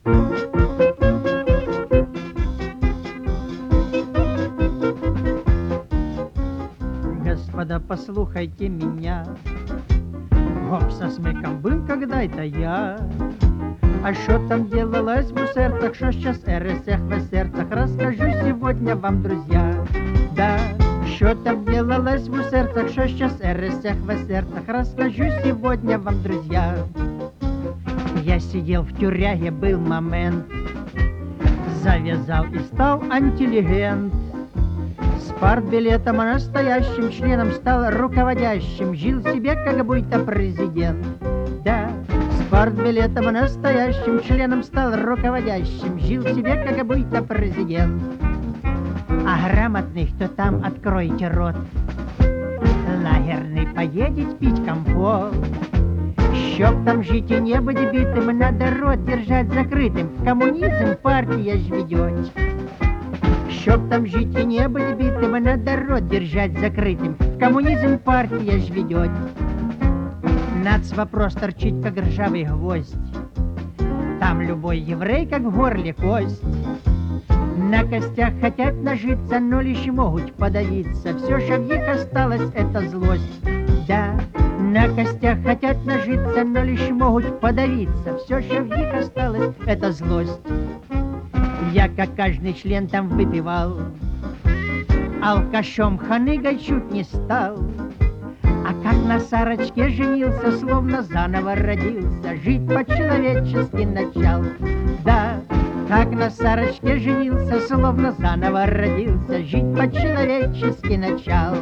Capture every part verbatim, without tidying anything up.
Господа, послухайте меня. Гоп, со смеком был когда-то я. А что там делалось в усердцах, что сейчас РСХ в сердцах, расскажу сегодня вам, друзья. Да, что там делалось в усердцах, что сейчас РСХ в сердцах, расскажу сегодня вам, друзья. Я сидел в тюряге, был момент, завязал и стал антилегент. С партбилетом, а настоящим членом стал руководящим, жил себе как будто президент. Да, с партбилетом, а настоящим членом стал руководящим, жил себе как будто президент. А грамотный, кто там, откройте рот. Лагерный поедет пить компот. Чтоб там жить и не быть битым, надо рот держать закрытым. В коммунизм партия ж ведет. Чтоб там жить и не быть битым, надо рот держать закрытым. В коммунизм партия ж ведет. Нац вопрос торчит, как ржавый гвоздь. Там любой еврей, как в горле кость. На костях хотят нажиться, но лишь могут подавиться. Все, что в них осталось, это злость. Да, на костях хотят нажиться, но лишь могут подавиться. Все, что в них осталось, это злость. Я, как каждый член, там выпивал, алкашом ханыгой чуть не стал. А как на Сарочке женился, словно заново родился, жить по-человечески начал. Да, как на Сарочке женился, словно заново родился, жить по-человечески начал.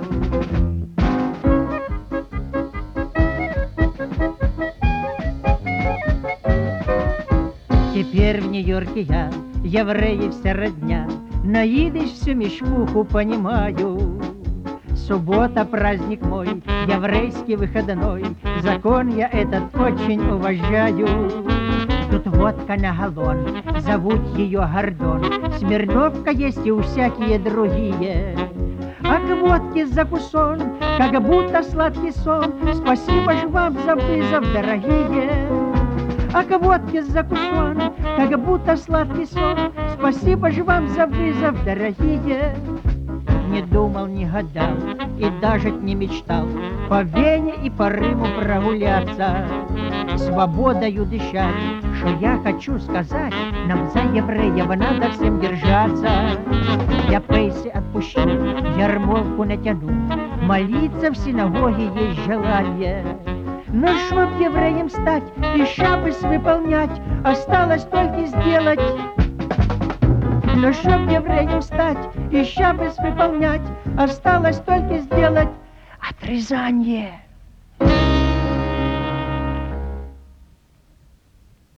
Теперь в Нью-Йорке я, евреи вся родня, на идиш всю мешмуху понимаю. Суббота праздник мой, еврейский выходной, закон я этот очень уважаю. Тут водка на галлон, зовут ее Гордон, Смирновка есть и у всякие другие. А к водке закусон, как будто сладкий сон, спасибо ж вам за вызов, дорогие. А к водке закусон, как будто сладкий сон, спасибо же вам за вызов, дорогие. Не думал, не гадал и даже не мечтал по Вене и по Риму прогуляться, свободою дышать. Что я хочу сказать, нам за евреев надо всем держаться. Я пейсы отпущу, ярмолку натяну, молиться в синагоге есть желание. Но чтоб евреем стать и шаббос выполнять, осталось только сделать. Но чтоб евреем стать и шаббос выполнять, осталось только сделать отрезание.